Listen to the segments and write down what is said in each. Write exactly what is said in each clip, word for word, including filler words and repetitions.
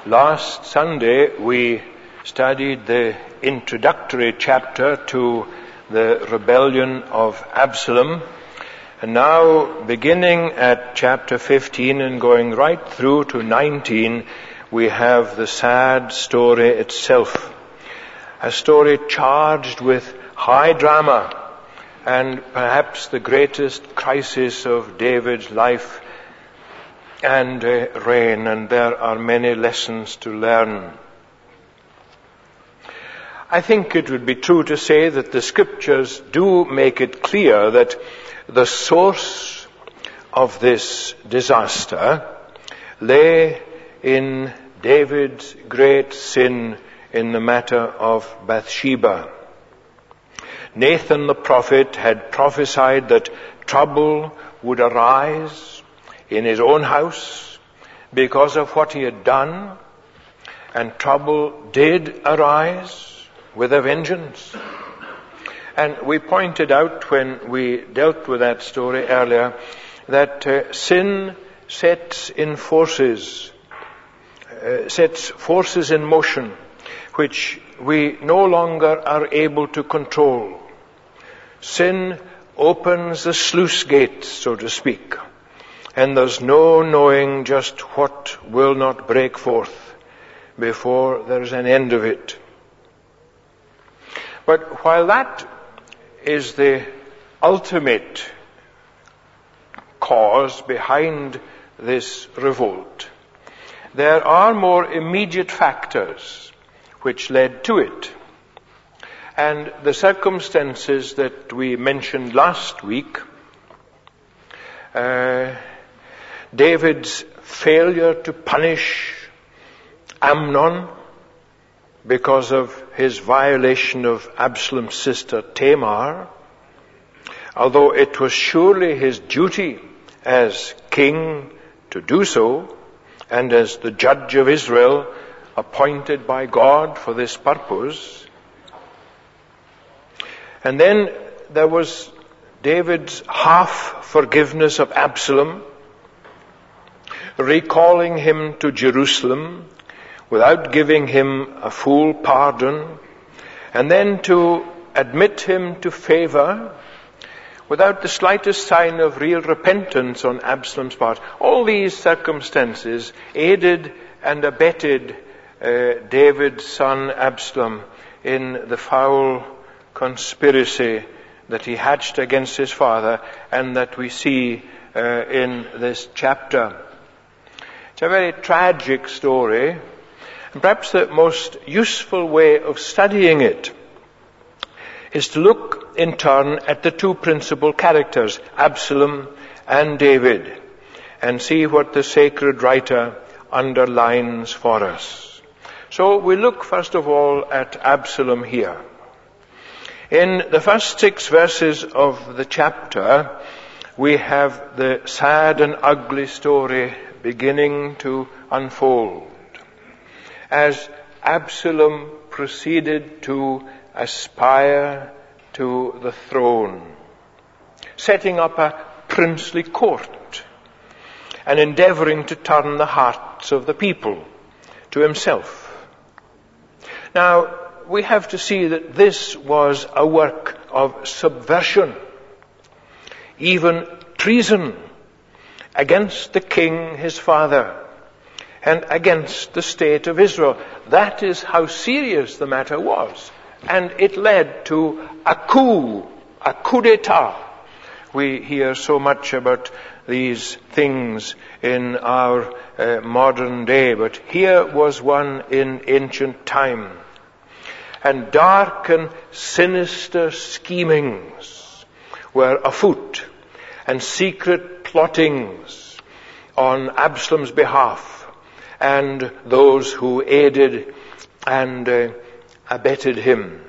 Last Sunday we studied the introductory chapter to the rebellion of Absalom, and now beginning at chapter fifteen and going right through to nineteen, we have the sad story itself. A story charged with high drama and perhaps the greatest crisis of David's life and uh, reign, and there are many lessons to learn. I think it would be true to say that the scriptures do make it clear that the source of this disaster lay in David's great sin in the matter of Bathsheba. Nathan the prophet had prophesied that trouble would arise in his own house because of what he had done, and trouble did arise with a vengeance. And we pointed out when we dealt with that story earlier that uh, sin sets in forces, uh, sets forces in motion which we no longer are able to control. Sin opens the sluice gates, so to speak, and there's no knowing just what will not break forth before there's an end of it. But while that is the ultimate cause behind this revolt, there are more immediate factors which led to it. And the circumstances that we mentioned last week, uh, David's failure to punish Amnon because of his violation of Absalom's sister Tamar, although it was surely his duty as king to do so, and as the judge of Israel appointed by God for this purpose. And then there was David's half forgiveness of Absalom, recalling him to Jerusalem without giving him a full pardon, and then to admit him to favor without the slightest sign of real repentance on Absalom's part. All these circumstances aided and abetted uh, David's son Absalom in the foul conspiracy that he hatched against his father, and that we see uh, in this chapter. It's a very tragic story, and perhaps the most useful way of studying it is to look in turn at the two principal characters, Absalom and David, and see what the sacred writer underlines for us. So we look first of all at Absalom here. In the first six verses of the chapter, we have the sad and ugly story beginning to unfold as Absalom proceeded to aspire to the throne, setting up a princely court and endeavoring to turn the hearts of the people to himself. Now, we have to see that this was a work of subversion, even treason, against the king, his father, and against the state of Israel. That is how serious the matter was. And it led to a coup, a coup d'etat. We hear so much about these things in our uh, modern day, but here was one in ancient time. And dark and sinister schemings were afoot, and secret plottings on Absalom's behalf, and those who aided and uh, abetted him.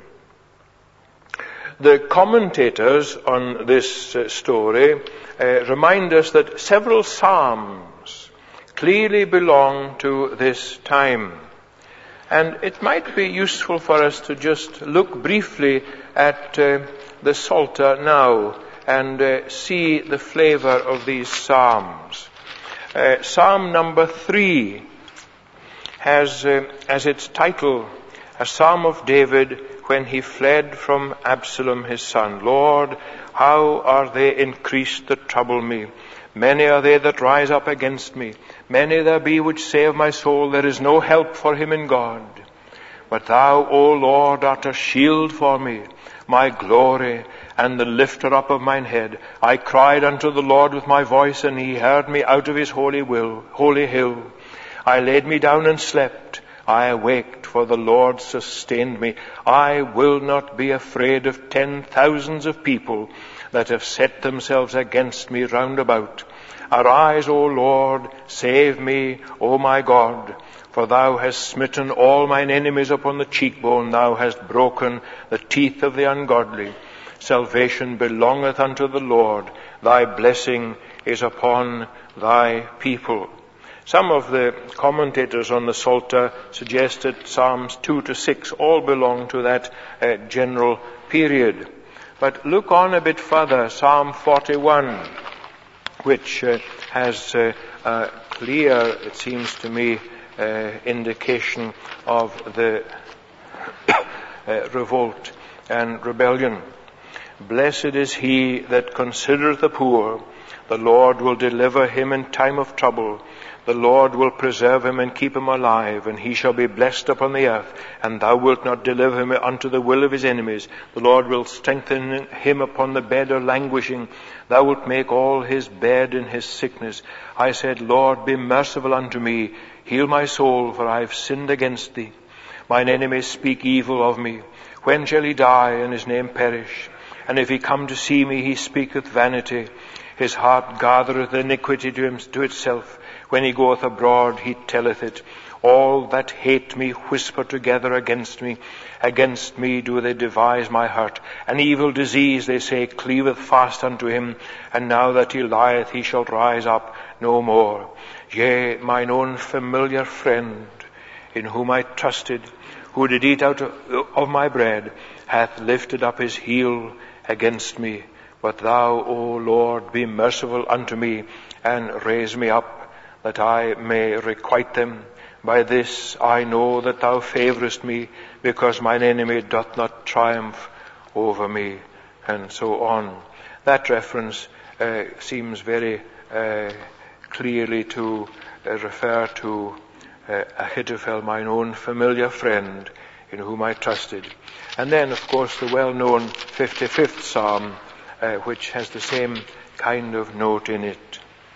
The commentators on this uh, story uh, remind us that several psalms clearly belong to this time. And it might be useful for us to just look briefly at uh, the Psalter now and uh, see the flavor of these psalms. Uh, Psalm number three has uh, as its title a Psalm of David when he fled from Absalom his son. Lord, how are they increased that trouble me? Many are they that rise up against me. Many there be which say of my soul, there is no help for him in God. But thou, O Lord, art a shield for me, my glory, and the lifter up of mine head. I cried unto the Lord with my voice, and he heard me out of his holy will, holy hill. I laid me down and slept. I awaked, for the Lord sustained me. I will not be afraid of ten thousands of people that have set themselves against me round about. Arise, O Lord, save me, O my God. For thou hast smitten all mine enemies upon the cheekbone. Thou hast broken the teeth of the ungodly. Salvation belongeth unto the Lord. Thy blessing is upon thy people. Some of the commentators on the Psalter suggest that Psalms two to six all belong to that uh, general period. But look on a bit further, Psalm forty-one, which uh, has uh, a clear, it seems to me, uh, indication of the uh, revolt and rebellion. Blessed is he that considereth the poor. The Lord will deliver him in time of trouble. The Lord will preserve him and keep him alive, and he shall be blessed upon the earth. And thou wilt not deliver him unto the will of his enemies. The Lord will strengthen him upon the bed of languishing. Thou wilt make all his bed in his sickness. I said, Lord, be merciful unto me. Heal my soul, for I have sinned against thee. Mine enemies speak evil of me. When shall he die and his name perish? And if he come to see me, he speaketh vanity. His heart gathereth iniquity to, him, to itself. When he goeth abroad, he telleth it. All that hate me whisper together against me. Against me do they devise my hurt. An evil disease, they say, cleaveth fast unto him. And now that he lieth, he shall rise up no more. Yea, mine own familiar friend, in whom I trusted, who did eat out of my bread, hath lifted up his heel against me. But thou, O Lord, be merciful unto me, and raise me up, that I may requite them. By this I know that thou favourest me, because mine enemy doth not triumph over me. And so on. That reference uh, seems very uh, clearly to uh, refer to uh, Ahithophel, mine own familiar friend, in whom I trusted. And then, of course, the well-known fifty-fifth Psalm, uh, which has the same kind of note in it.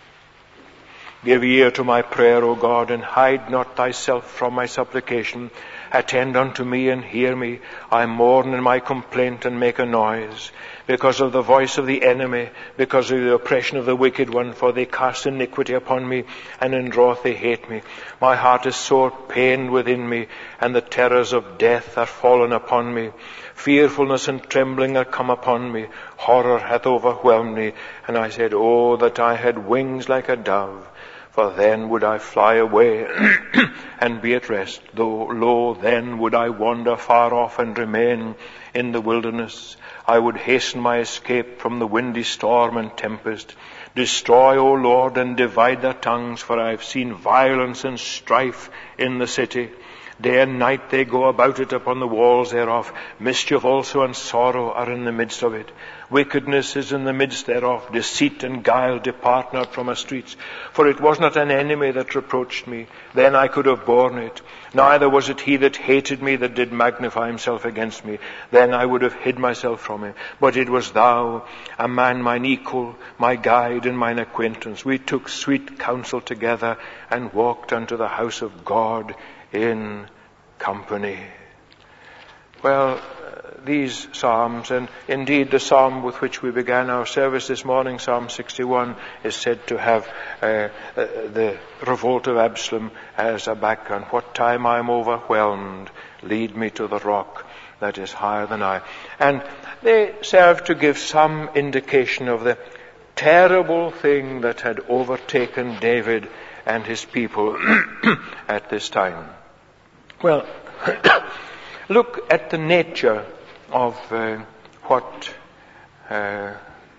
Give ear to my prayer, O God, and hide not thyself from my supplication. Attend unto me and hear me. I mourn in my complaint and make a noise, because of the voice of the enemy, because of the oppression of the wicked one, for they cast iniquity upon me, and in wrath they hate me. My heart is sore pained within me, and the terrors of death are fallen upon me. Fearfulness and trembling are come upon me. Horror hath overwhelmed me. And I said, Oh, that I had wings like a dove, for then would I fly away and be at rest. Though, lo, then would I wander far off and remain in the wilderness. I would hasten my escape from the windy storm and tempest. Destroy, O Lord, and divide their tongues, for I have seen violence and strife in the city. Day and night they go about it upon the walls thereof. Mischief also and sorrow are in the midst of it. Wickedness is in the midst thereof. Deceit and guile depart not from our streets. For it was not an enemy that reproached me. Then I could have borne it. Neither was it he that hated me that did magnify himself against me. Then I would have hid myself from him. But it was thou, a man mine equal, my guide and mine acquaintance. We took sweet counsel together and walked unto the house of God in company. Well, uh, these psalms, and indeed the psalm with which we began our service this morning, Psalm sixty-one, is said to have uh, uh, the revolt of Absalom as a background. What time I am overwhelmed, lead me to the rock that is higher than I. And they serve to give some indication of the terrible thing that had overtaken David and his people at this time. Well, look at the nature of uh, what uh,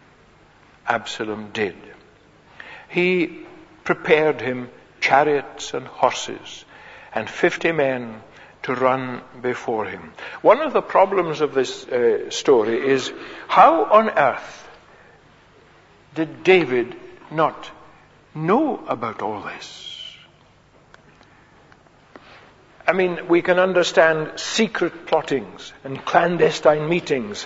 Absalom did. He prepared him chariots and horses, and fifty men to run before him. One of the problems of this uh, story is, how on earth did David not know about all this? I mean, we can understand secret plottings and clandestine meetings,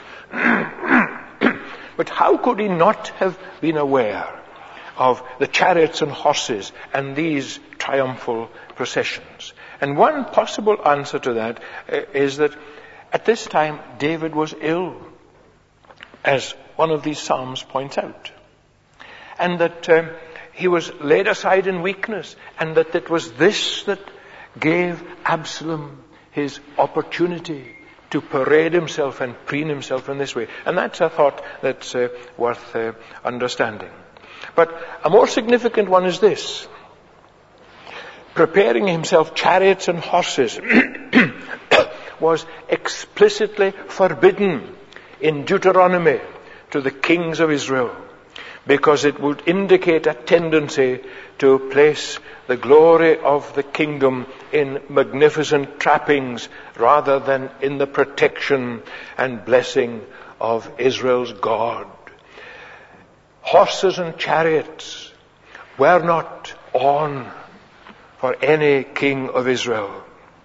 but how could he not have been aware of the chariots and horses and these triumphal processions? And one possible answer to that is that at this time David was ill, as one of these psalms points out, and that um, he was laid aside in weakness, and that it was this that gave Absalom his opportunity to parade himself and preen himself in this way. And that's a thought that's uh, worth uh, understanding. But a more significant one is this: preparing himself chariots and horses was explicitly forbidden in Deuteronomy to the kings of Israel, because it would indicate a tendency to place the glory of the kingdom in magnificent trappings rather than in the protection and blessing of Israel's God. Horses and chariots were not on for any king of Israel.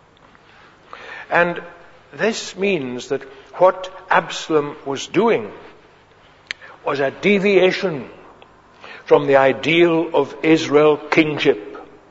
And this means that what Absalom was doing was a deviation from the ideal of Israel kingship.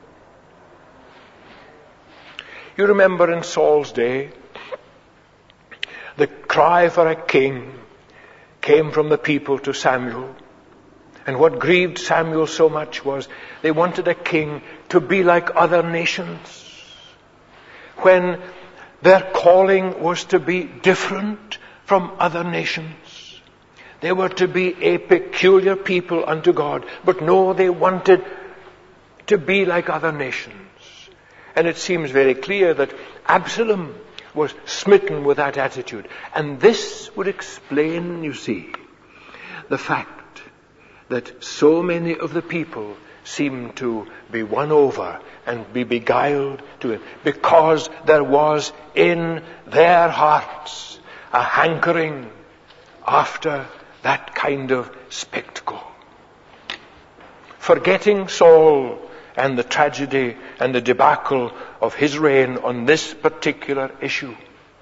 You remember in Saul's day, the cry for a king came from the people to Samuel. And what grieved Samuel so much was they wanted a king to be like other nations, when their calling was to be different from other nations. They were to be a peculiar people unto God. But no, they wanted to be like other nations. And it seems very clear that Absalom was smitten with that attitude. And this would explain, you see, the fact that so many of the people seem to be won over and be beguiled to it, because there was in their hearts a hankering after that kind of spectacle. Forgetting Saul and the tragedy and the debacle of his reign on this particular issue.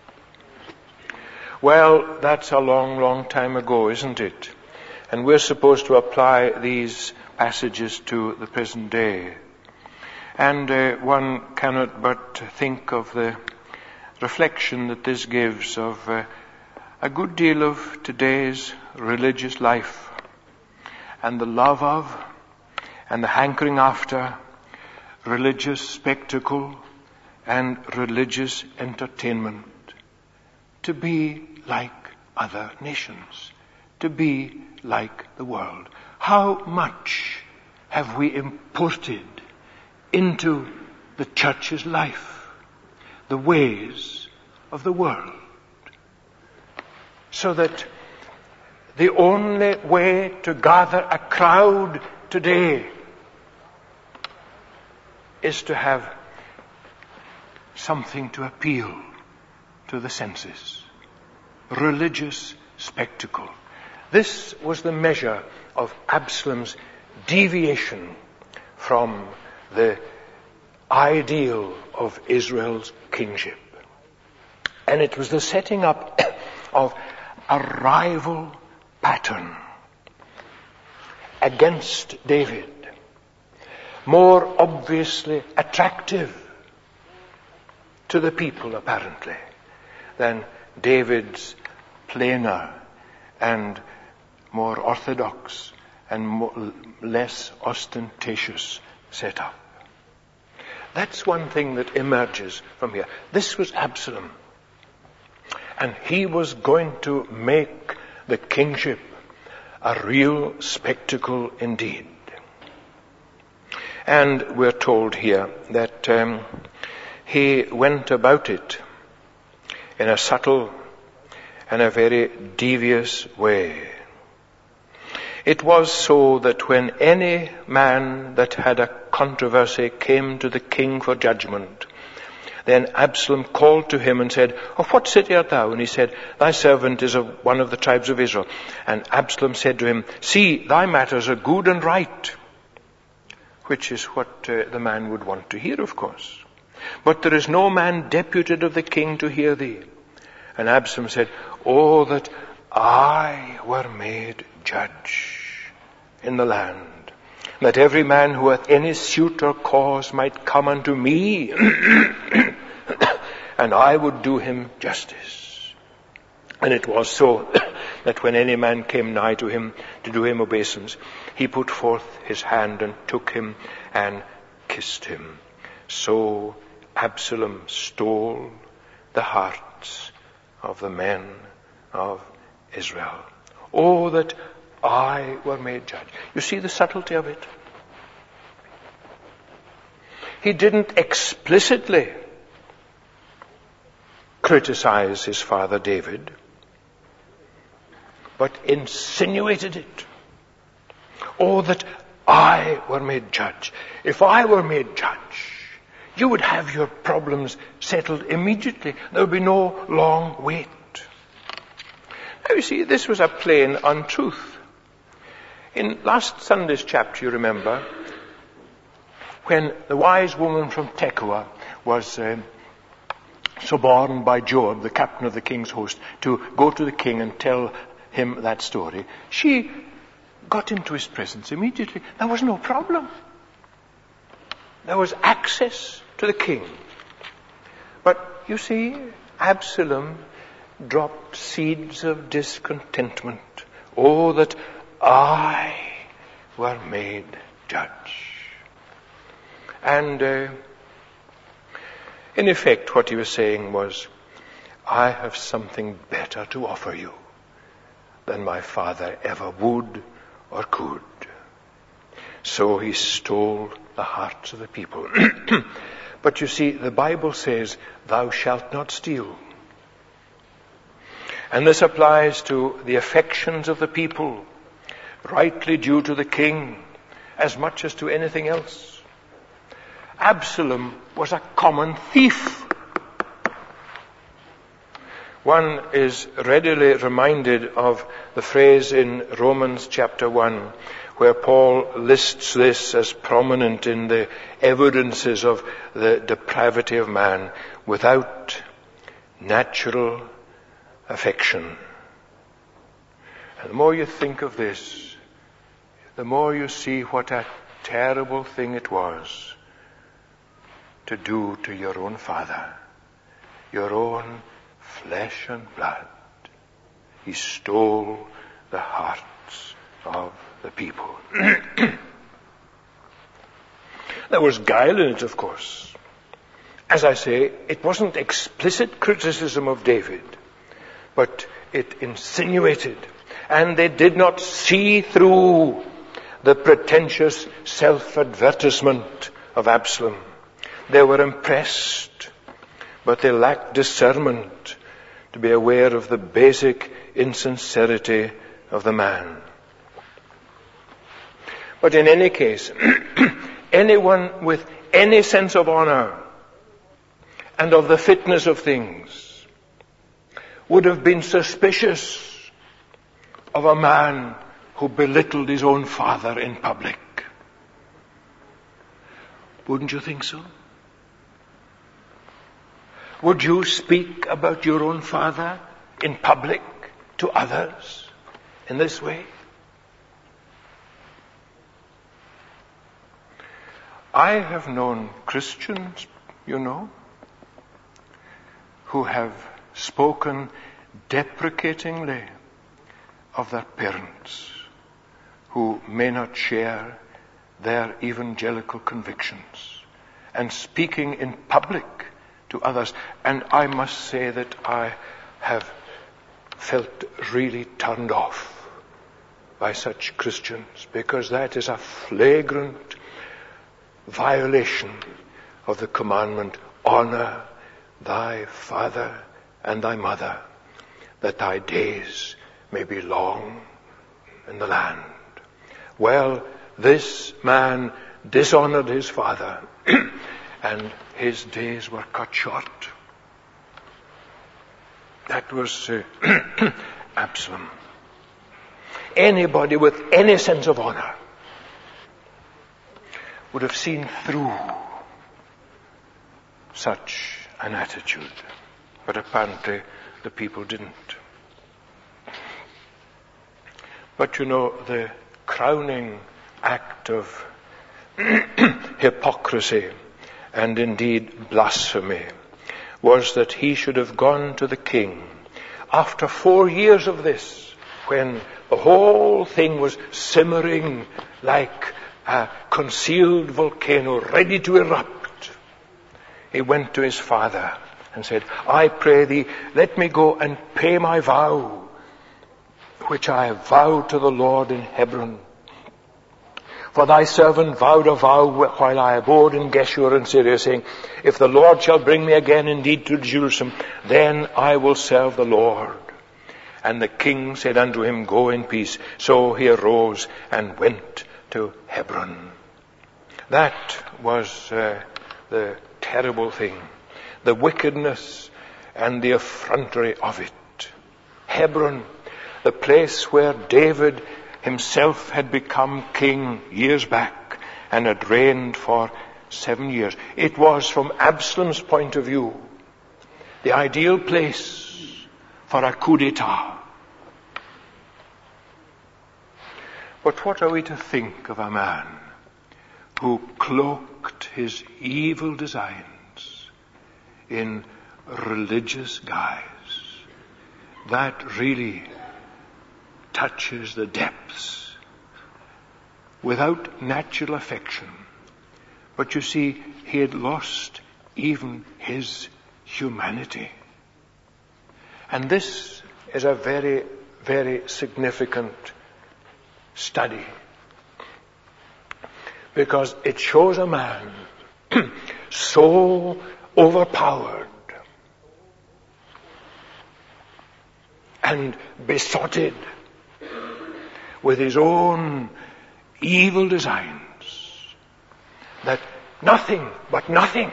Well, that's a long, long time ago, isn't it? And we're supposed to apply these passages to the present day. And uh, one cannot but think of the reflection that this gives of uh, a good deal of today's religious life, and the love of and the hankering after religious spectacle and religious entertainment, to be like other nations, to be like the world. How much have we imported into the church's life the ways of the world, so that the only way to gather a crowd today is to have something to appeal to the senses. Religious spectacle. This was the measure of Absalom's deviation from the ideal of Israel's kingship. And it was the setting up of a rival pattern against David, more obviously attractive to the people apparently than David's plainer and more orthodox and more, less ostentatious setup. That's one thing that emerges from here. This was Absalom, and he was going to make the kingship a real spectacle indeed. And we're told here that um, he went about it in a subtle and a very devious way. It was so that when any man that had a controversy came to the king for judgment, Then Absalom called to him and said, "Of what city art thou?" And he said, "Thy servant is of one of the tribes of Israel." And Absalom said to him, "See, thy matters are good and right," which is what uh, the man would want to hear, of course. "But there is no man deputed of the king to hear thee." And Absalom said, "Oh, that I were made judge in the land, that every man who hath any suit or cause might come unto me, and I would do him justice." And it was so that when any man came nigh to him to do him obeisance, he put forth his hand and took him and kissed him. So Absalom stole the hearts of the men of Israel. Oh, that I were made judge. You see the subtlety of it? He didn't explicitly criticize his father David, but insinuated it. Oh, that I were made judge. If I were made judge, you would have your problems settled immediately. There would be no long wait. Now you see, this was a plain untruth. In last Sunday's chapter, you remember, when the wise woman from Tekoa was uh, suborned by Joab, the captain of the king's host, to go to the king and tell him that story, she got into his presence immediately. There was no problem. There was access to the king. But you see, Absalom dropped seeds of discontentment. Oh, that I were made judge. And uh, in effect, what he was saying was, I have something better to offer you than my father ever would or could. So he stole the hearts of the people. But you see, the Bible says, thou shalt not steal. And this applies to the affections of the people, rightly due to the king, as much as to anything else. Absalom was a common thief. One is readily reminded of the phrase in Romans chapter one, where Paul lists this as prominent in the evidences of the depravity of man: without natural affection. And the more you think of this, the more you see what a terrible thing it was to do to your own father, your own flesh and blood. He stole the hearts of the people. There was guile in it, of course. As I say, it wasn't explicit criticism of David, but it insinuated, and they did not see through the pretentious self-advertisement of Absalom. They were impressed, but they lacked discernment to be aware of the basic insincerity of the man. But in any case, anyone with any sense of honor and of the fitness of things would have been suspicious of a man who belittled his own father in public. Wouldn't you think so? Would you speak about your own father in public to others in this way? I have known Christians, you know, who have spoken deprecatingly of their parents who may not share their evangelical convictions, and speaking in public to others. And I must say that I have felt really turned off by such Christians, because that is a flagrant violation of the commandment, honor thy father and thy mother, that thy days may be long in the land. Well, this man dishonored his father and his days were cut short. That was uh, Absalom. Anybody with any sense of honor would have seen through such an attitude. But apparently the people didn't. But you know, the crowning act of hypocrisy and indeed blasphemy was that he should have gone to the king after four years of this, when the whole thing was simmering like a concealed volcano ready to erupt. He went to his father and said, I pray thee, let me go and pay my vow, which I have vowed to the Lord in Hebron. For thy servant vowed a vow while I abode in Geshur and Syria, saying, if the Lord shall bring me again indeed to Jerusalem, then I will serve the Lord. And the king said unto him, go in peace. So he arose and went to Hebron. That was uh, the terrible thing, the wickedness and the effrontery of it. Hebron, the place where David himself had become king years back and had reigned for seven years. It was, from Absalom's point of view, the ideal place for a coup d'etat. But what are we to think of a man who cloaked his evil designs in religious guise? That really touches the depths. Without natural affection. But you see, he had lost even his humanity. And this is a very, very significant study. Because it shows a man so overpowered and besotted with his own evil designs, that nothing but nothing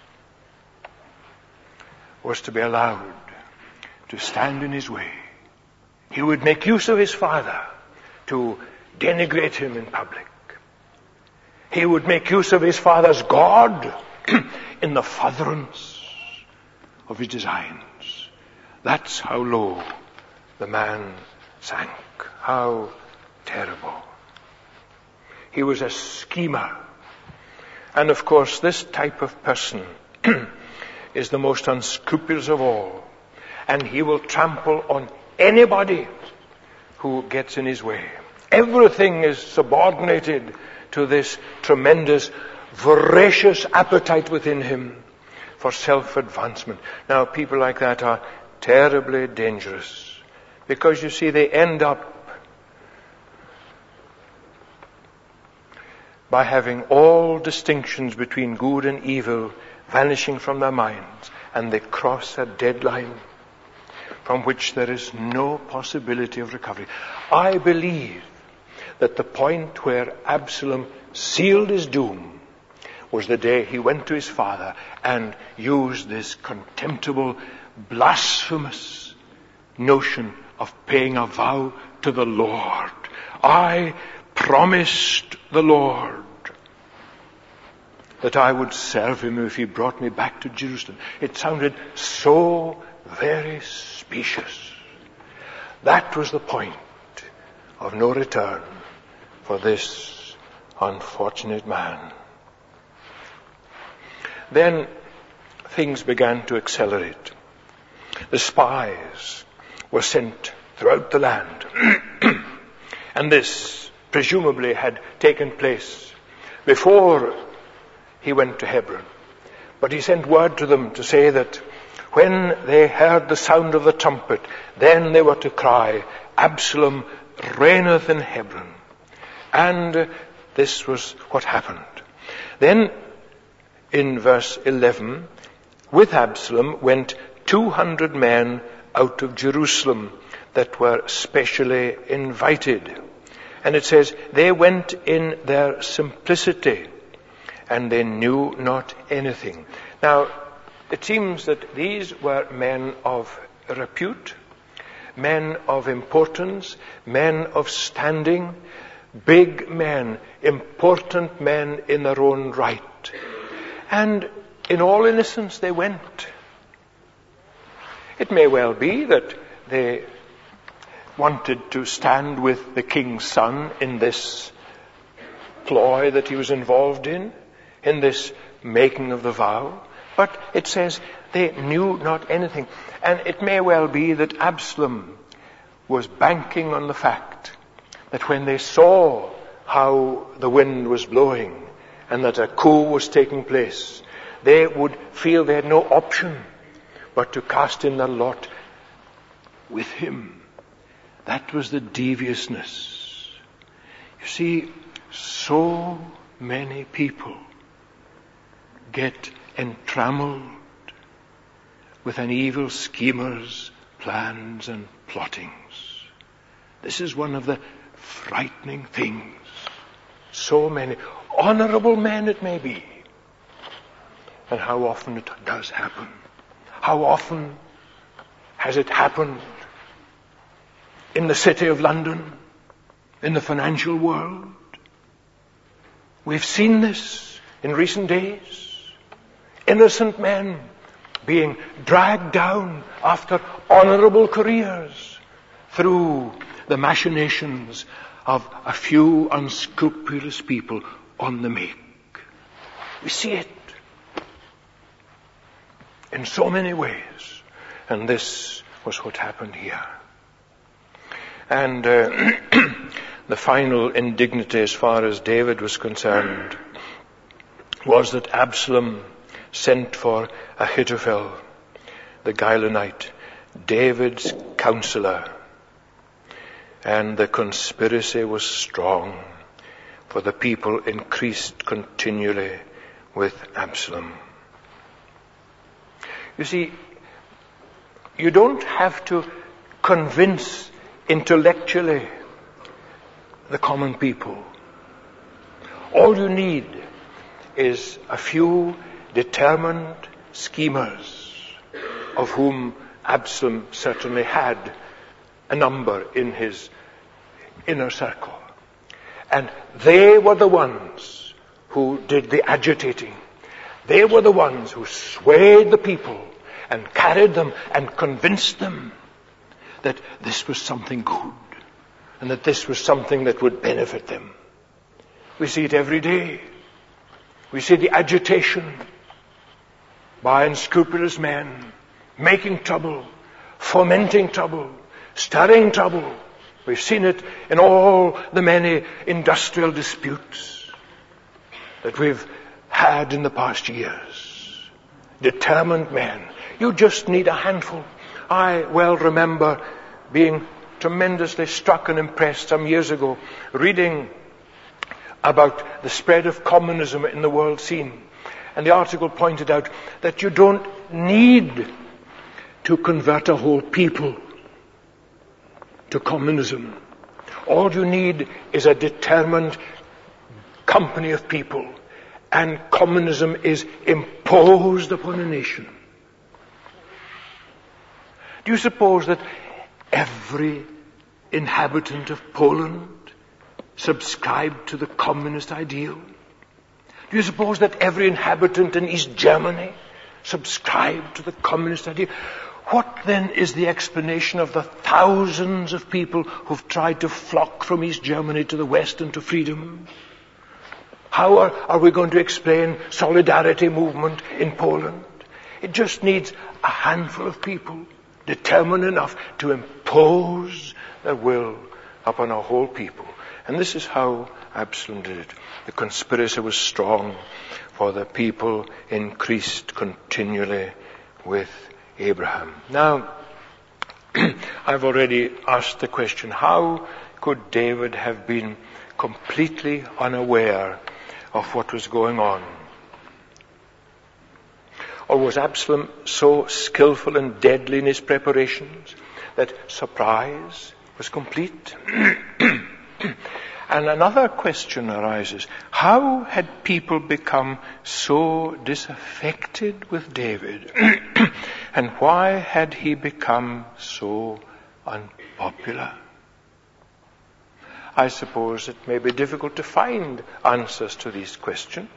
was to be allowed to stand in his way. He would make use of his father to denigrate him in public. He would make use of his father's God in the furtherance of his designs. That's how low the man sank. How terrible. He was a schemer. And of course, this type of person is the most unscrupulous of all. And he will trample on anybody who gets in his way. Everything is subordinated to this tremendous, voracious appetite within him for self-advancement. Now, people like that are terribly dangerous. Because, you see, they end up by having all distinctions between good and evil vanishing from their minds, and they cross a deadline from which there is no possibility of recovery. I believe that the point where Absalom sealed his doom was the day he went to his father and used this contemptible, blasphemous notion of paying a vow to the Lord. I promised the Lord that I would serve him if he brought me back to Jerusalem. It sounded so very specious. That was the point of no return for this unfortunate man. Then things began to accelerate. The spies were sent throughout the land. And this presumably had taken place before he went to Hebron. But he sent word to them to say that when they heard the sound of the trumpet, then they were to cry, Absalom reigneth in Hebron. And this was what happened. Then in verse eleven, with Absalom went two hundred men out of Jerusalem that were specially invited. And it says, they went in their simplicity and they knew not anything. Now, it seems that these were men of repute, men of importance, men of standing, big men, important men in their own right. And in all innocence they went. It may well be that they wanted to stand with the king's son in this ploy that he was involved in, in this making of the vow. But it says they knew not anything. And it may well be that Absalom was banking on the fact that when they saw how the wind was blowing and that a coup was taking place, they would feel they had no option but to cast in their lot with him. That was the deviousness. You see, so many people get entrammeled with an evil schemer's plans and plottings. This is one of the frightening things. So many honorable men it may be. And how often it does happen. How often has it happened in the city of London, in the financial world? We've seen this in recent days. Innocent men being dragged down after honorable careers through the machinations of a few unscrupulous people on the make. We see it in so many ways. And this was what happened here. And uh, the final indignity as far as David was concerned was that Absalom sent for Ahithophel, the Gilonite, David's counselor. And the conspiracy was strong, for the people increased continually with Absalom. You see, you don't have to convince intellectually the common people. All you need is a few determined schemers, of whom Absalom certainly had a number in his inner circle. And they were the ones who did the agitating. They were the ones who swayed the people and carried them and convinced them that this was something good and that this was something that would benefit them. We see it every day. We see the agitation by unscrupulous men, making trouble, fomenting trouble, stirring trouble. We've seen it in all the many industrial disputes that we've had in the past years. Determined men. You just need a handful. I well remember being tremendously struck and impressed some years ago, reading about the spread of communism in the world scene. And the article pointed out that you don't need to convert a whole people to communism. All you need is a determined company of people, and communism is imposed upon a nation. Do you suppose that every inhabitant of Poland subscribed to the communist ideal? Do you suppose that every inhabitant in East Germany subscribed to the communist ideal? What then is the explanation of the thousands of people who've tried to flock from East Germany to the West and to freedom? How are, are we going to explain solidarity movement in Poland? It just needs a handful of people determined enough to impose their will upon a whole people. And this is how Absalom did it. The conspiracy was strong, for the people increased continually with Abraham. Now, I've already asked the question, how could David have been completely unaware of what was going on? Or was Absalom so skillful and deadly in his preparations that surprise was complete? And another question arises. How had people become so disaffected with David? And why had he become so unpopular? I suppose it may be difficult to find answers to these questions.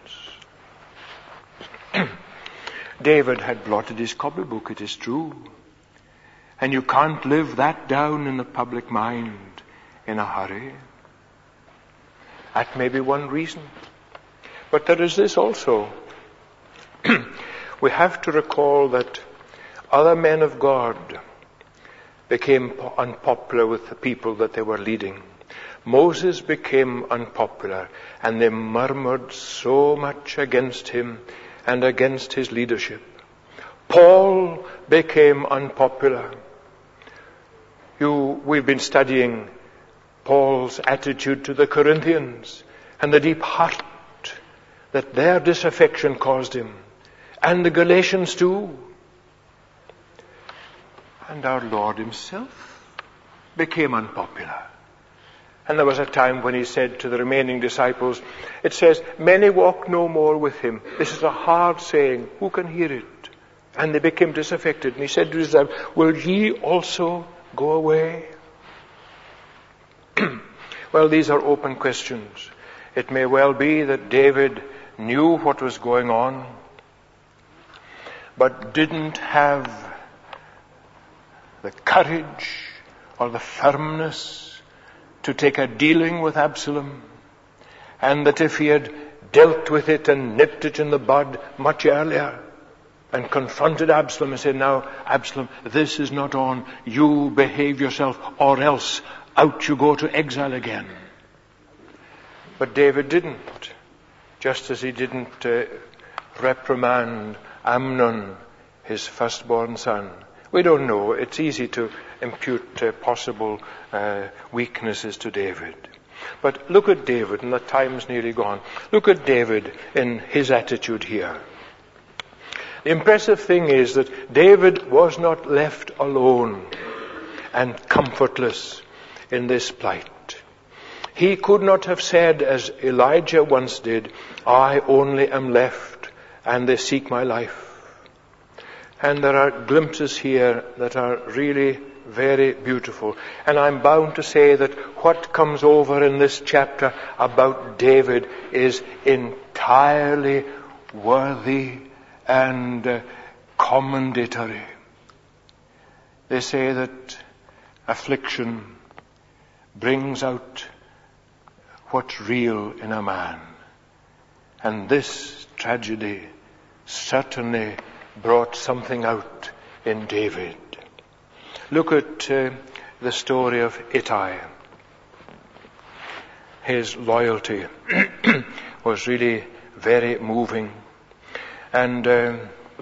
David had blotted his copybook, it is true. And you can't live that down in the public mind in a hurry. That may be one reason. But there is this also. We have to recall that other men of God became unpopular with the people that they were leading. Moses became unpopular, and they murmured so much against him and against his leadership. Paul became unpopular. You, we've been studying Paul's attitude to the Corinthians and the deep hurt that their disaffection caused him, and the Galatians too. And our Lord himself became unpopular. And there was a time when he said to the remaining disciples, it says, many walk no more with him. This is a hard saying. Who can hear it? And they became disaffected. And he said to his disciples, will ye also go away? Well, these are open questions. It may well be that David knew what was going on, but didn't have the courage or the firmness to take a dealing with Absalom, and that if he had dealt with it and nipped it in the bud much earlier and confronted Absalom and said, now, Absalom, this is not on. You behave yourself, or else out you go to exile again. But David didn't, just as he didn't uh, reprimand Amnon, his firstborn son. We don't know. It's easy to impute uh, possible uh, weaknesses to David. But look at David, and the time's nearly gone. Look at David in his attitude here. The impressive thing is that David was not left alone and comfortless in this plight. He could not have said, as Elijah once did, I only am left, and they seek my life. And there are glimpses here that are really very beautiful. And I'm bound to say that what comes over in this chapter about David is entirely worthy and uh, commendatory. They say that affliction brings out what's real in a man. And this tragedy certainly brought something out in David. Look at uh, the story of Ittai. His loyalty was really very moving. And uh,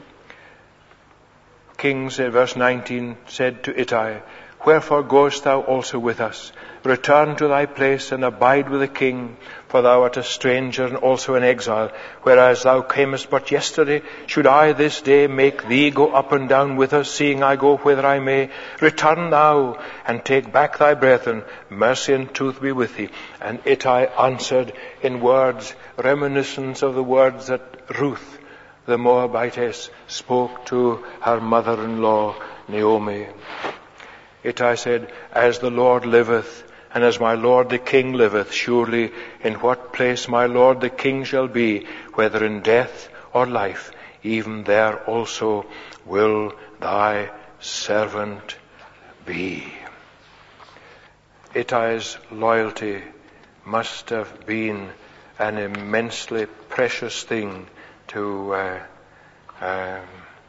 Kings, uh, verse nineteen, said to Ittai, wherefore goest thou also with us? Return to thy place and abide with the king, for thou art a stranger and also an exile. Whereas thou camest but yesterday, should I this day make thee go up and down with us, seeing I go whither I may? Return thou and take back thy brethren. Mercy and truth be with thee. And Ittai answered in words reminiscent of the words that Ruth, the Moabitess, spoke to her mother-in-law, Naomi. Ittai said, as the Lord liveth, and as my Lord the King liveth, surely in what place my Lord the King shall be, whether in death or life, even there also will thy servant be. Ittai's loyalty must have been an immensely precious thing to uh, um,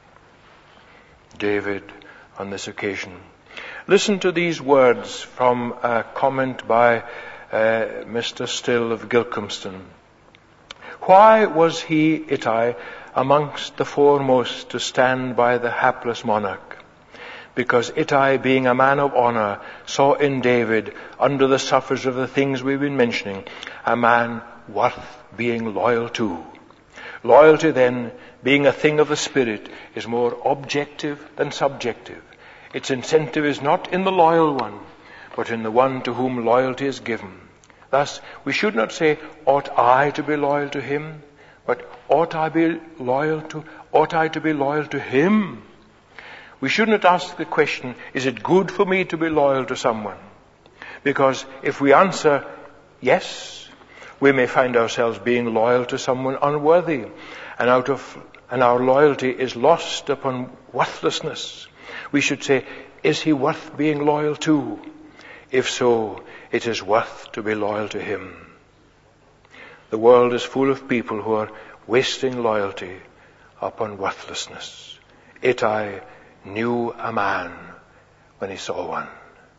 David on this occasion. Listen to these words from a comment by uh, Mister Still of Gilcomston. Why was he, Ittai, amongst the foremost to stand by the hapless monarch? Because Ittai, being a man of honor, saw in David, under the suffrage of the things we've been mentioning, a man worth being loyal to. Loyalty, then, being a thing of the spirit, is more objective than subjective. Its incentive is not in the loyal one, but in the one to whom loyalty is given. Thus, we should not say, ought I to be loyal to him? But ought I be loyal to, ought I to be loyal to him? We should not ask the question, is it good for me to be loyal to someone? Because if we answer yes, we may find ourselves being loyal to someone unworthy, and out of and our loyalty is lost upon worthlessness. We should say, is he worth being loyal to? If so, it is worth to be loyal to him. The world is full of people who are wasting loyalty upon worthlessness. Ittai knew a man when he saw one.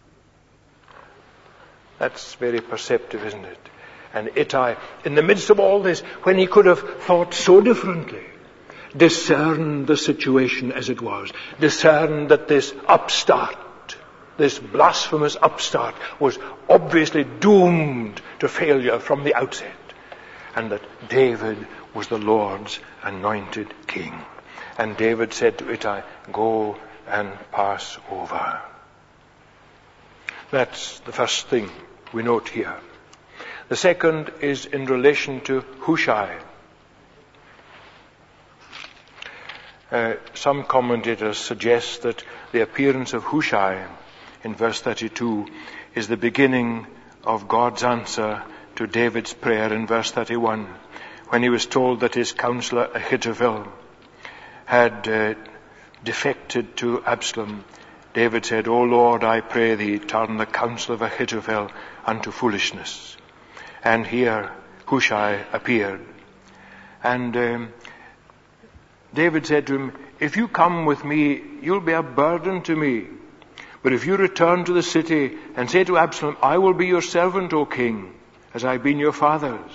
That's very perceptive, isn't it? And Ittai, in the midst of all this, when he could have thought so differently, discerned the situation as it was, discerned that this upstart, this blasphemous upstart, was obviously doomed to failure from the outset, and that David was the Lord's anointed king. And David said to Ittai, go and pass over. That's the first thing we note here. The second is in relation to Hushai. Uh, some commentators suggest that the appearance of Hushai in verse thirty-two is the beginning of God's answer to David's prayer in verse thirty-one, when he was told that his counselor Ahithophel had uh, defected to Absalom. David said, O Lord, I pray thee, turn the counsel of Ahithophel unto foolishness. And here Hushai appeared. And um, David said to him, if you come with me, you'll be a burden to me. But if you return to the city and say to Absalom, I will be your servant, O king, as I've been your father's,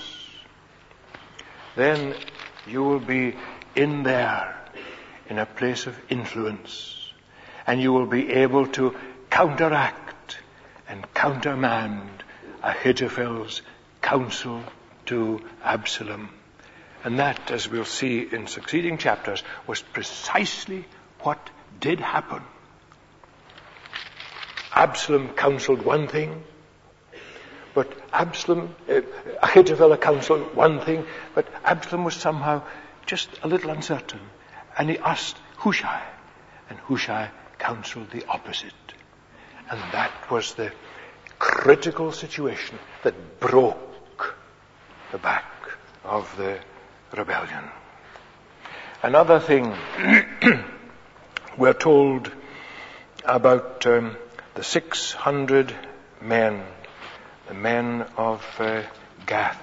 then you will be in there, in a place of influence, and you will be able to counteract and countermand Ahithophel's counsel to Absalom. And that, as we'll see in succeeding chapters, was precisely what did happen. Absalom counseled one thing, but Absalom, uh, Ahithophel counseled one thing, but Absalom was somehow just a little uncertain. And he asked Hushai, and Hushai counseled the opposite. And that was the critical situation that broke the back of the rebellion. Another thing we're told about um, the six hundred men, the men of uh, Gath,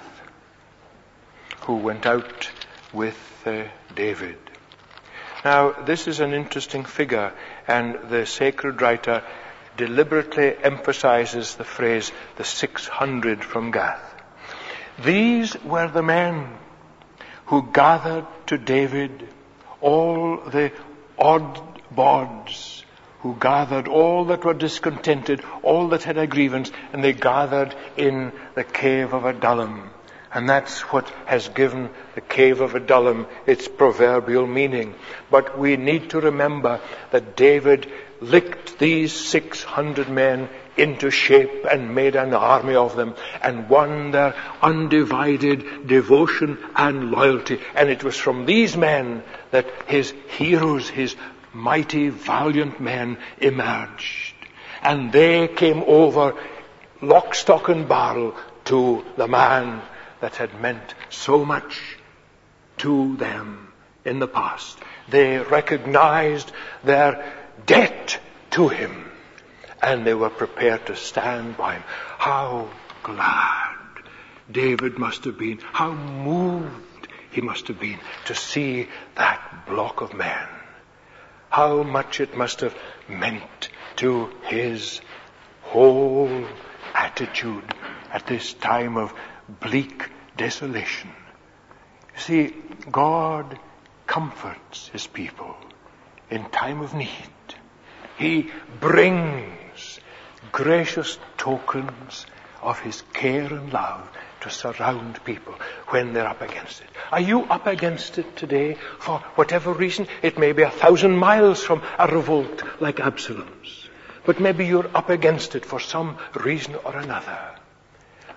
who went out with uh, David. Now, this is an interesting figure, and the sacred writer deliberately emphasizes the phrase, the six hundred from Gath. These were the men who gathered to David, all the odd bods, who gathered all that were discontented, all that had a grievance, and they gathered in the cave of Adullam. And that's what has given the cave of Adullam its proverbial meaning. But we need to remember that David licked these six hundred men into shape and made an army of them and won their undivided devotion and loyalty. And it was from these men that his heroes, his mighty, valiant men emerged. And they came over lock, stock and barrel to the man that had meant so much to them in the past. They recognized their debt to him, and they were prepared to stand by him. How glad David must have been, how moved he must have been to see that block of men. How much it must have meant to his whole attitude at this time of bleak desolation. You see, God comforts his people in time of need. He brings gracious tokens of his care and love to surround people when they're up against it. Are you up against it today for whatever reason? It may be a thousand miles from a revolt like Absalom's, but maybe you're up against it for some reason or another.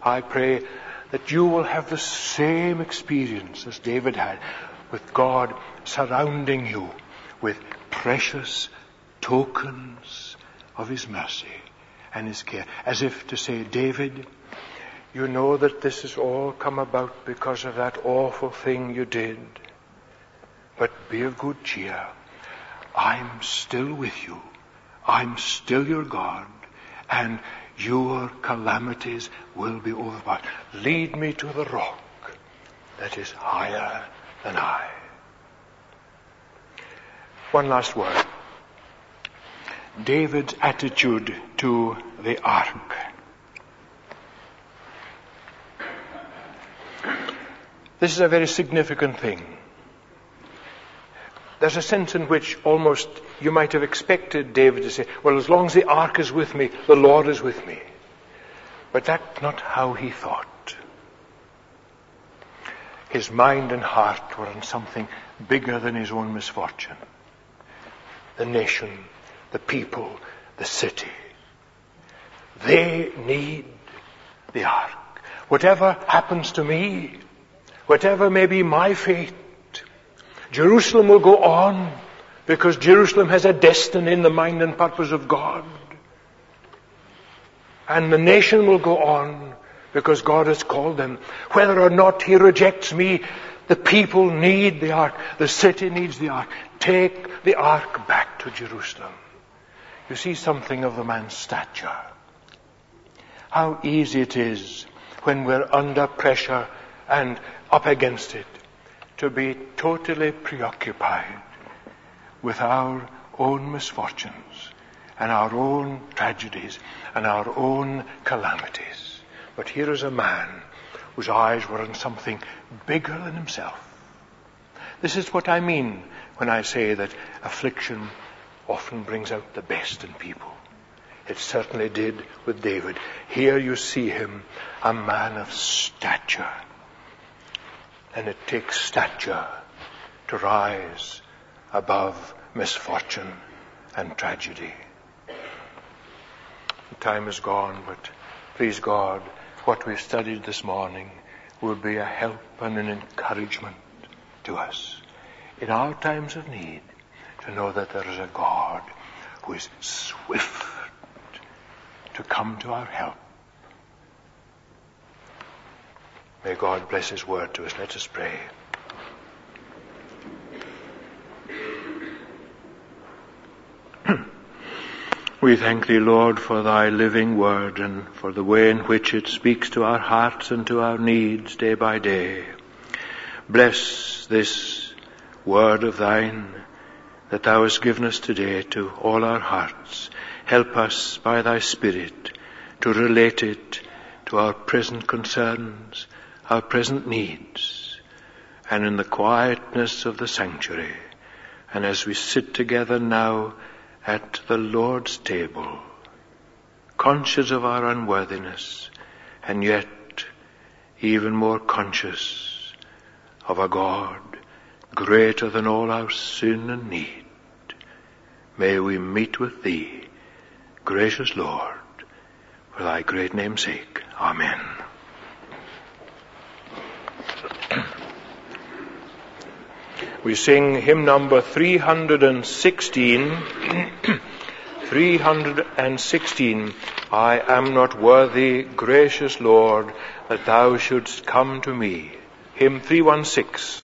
I pray that you will have the same experience as David had, with God surrounding you with precious tokens of his mercy and his care. As if to say, David, you know that this has all come about because of that awful thing you did. But be of good cheer. I'm still with you. I'm still your God. And your calamities will be overpowered. Lead me to the rock that is higher than I. One last word. David's attitude to the ark. This is a very significant thing. There's a sense in which almost you might have expected David to say, well, as long as the ark is with me, the Lord is with me. But that's not how he thought. His mind and heart were on something bigger than his own misfortune. The nation, the people, the city. They need the ark. Whatever happens to me, whatever may be my fate, Jerusalem will go on, because Jerusalem has a destiny in the mind and purpose of God. And the nation will go on because God has called them. Whether or not he rejects me, the people need the ark. The city needs the ark. Take the ark back to Jerusalem. You see something of the man's stature. How easy it is when we're under pressure and up against it to be totally preoccupied with our own misfortunes and our own tragedies and our own calamities. But here is a man whose eyes were on something bigger than himself. This is what I mean when I say that affliction often brings out the best in people. It certainly did with David. Here you see him, a man of stature. And it takes stature to rise above misfortune and tragedy. The time is gone, but please God, what we've studied this morning will be a help and an encouragement to us in our times of need, to know that there is a God who is swift to come to our help. May God bless his word to us. Let us pray. We thank thee, Lord, for thy living word and for the way in which it speaks to our hearts and to our needs day by day. Bless this word of thine that thou hast given us today to all our hearts. Help us by thy Spirit to relate it to our present concerns, our present needs, and in the quietness of the sanctuary, and as we sit together now at the Lord's table, conscious of our unworthiness, and yet even more conscious of a God greater than all our sin and need. May we meet with thee, gracious Lord, for thy great name's sake. Amen. We sing hymn number three hundred sixteen. three hundred sixteen. I am not worthy, gracious Lord, that thou shouldst come to me. Hymn three one six.